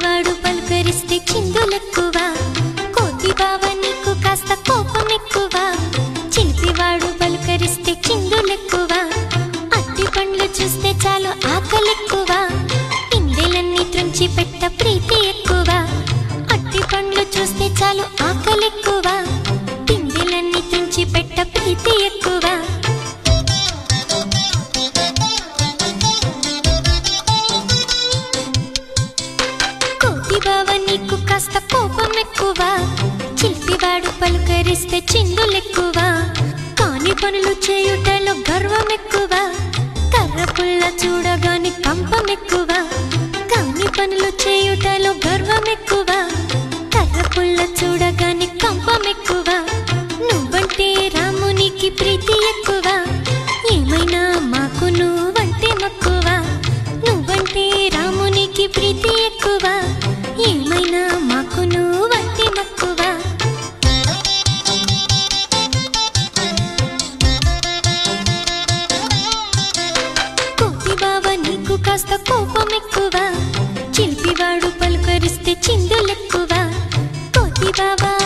చిలిపివాడు పలుకరిస్తే చిందులెక్కువ కోతి బావ నీకు కాస్త కోపం ఎక్కువ చిలిపివాడు పలుకరిస్తే చిందులెక్కువ అట్టి పండ్లు చూస్తే చాలు ఆకలెక్కువ పిందెలన్నీ త్రుంచి పెట్ట ప్రీతి ఎక్కువ అట్టి పండ్లు చూస్తే చాలు ఆకలెక్కువ పిందెలన్నీ త్రుంచి పెట్ట ప్రీతి ఎక్కువ బావ నీకు కాస్త కోపం ఎక్కువ చిలిపివాడు పలుకరిస్తే చిందులెక్కువ కాని పనులు చేయుటలో గర్వం ఎక్కువ కర్ర పుల్ల చూడగానే కంపం ఎక్కువ కాని పనులు చేయుటలో గర్వం ఎక్కువ కర్ర పుల్ల చూడగానే కంపం ఎక్కువ నువ్వంటే రామునికి ప్రీతి ఎక్కువ ఏమైనా మాకు నువ్వంటే మక్కువ నువ్వంటే రామునికి ప్రీతి ఎక్కువ ఏమైనా మాకు నువ్వంటే మక్కువ కోతి బావ నీకు కాస్త కోపం ఎక్కువ చిలిపివాడు పలుకరిస్తే చిందులెక్కువ కోతి బావ